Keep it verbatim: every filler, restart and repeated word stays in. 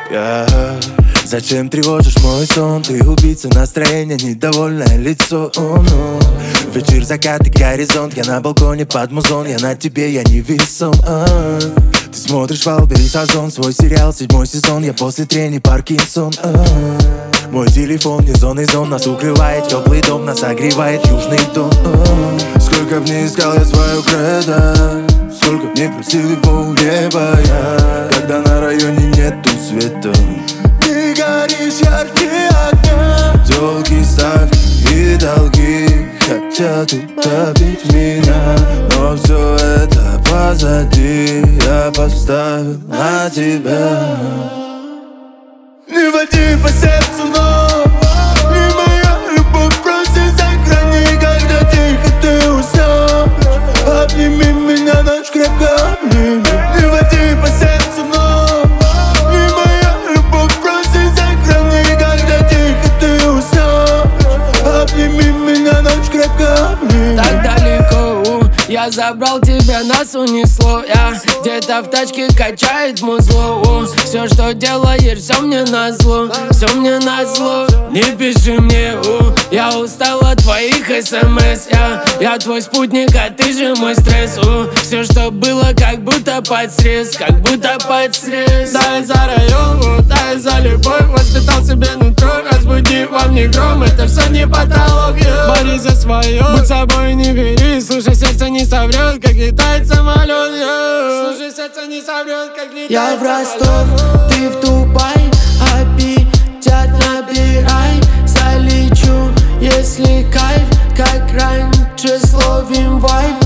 yeah. Зачем тревожишь мой сон? Ты убийца настроения, недовольное лицо, oh, no. Вечер, закат и горизонт. Я на балконе под музон. Я на тебе, я не весом, а. Ты смотришь Валберис Озон, свой сериал, седьмой сезон. Я после трений Паркинсон, а. Мой телефон не зон и зон. Нас укрывает теплый дом, нас согревает южный дом, а. Сколько б не искал я свою кредо, сколько б не просил его у неба я, когда на районе нету света. Ты горишь ярче огня. Долги, ставки и долги хотят утопить меня, но все это позади. Я поставил на тебя. Не води по сердцу, но не моя любовь, просто сохрани, когда тихо ты уснешь. Обними меня, ночь крепко обними. Не води по сердцу, но не моя любовь, просто сохрани, когда тихо ты уснешь. Обними меня, ночь крепко обними. Так далеко, я забрал тебя, нас унесло. Я где-то в тачке качает музло. Все, что делаешь, все мне назло, все мне назло. Не пиши мне, у, я устал от твоих смс. Я, я твой спутник, а ты же мой стресс. у. Все, что было, как будто под срез, как будто под срез. Дай за район, дай за любовь. Воспитал себе нутро, разбуди во мне гром. Это все не потолок, yeah. Борись за свое, будь собой, не бери. Слушай, сердце не соврет, как летает самолет, yeah. Слушай, сердце не соврет, как летает Я в самолет. Ростов, ты в Дубай. Аппетят набирай, залечу, если кайф, как раньше словим вайб.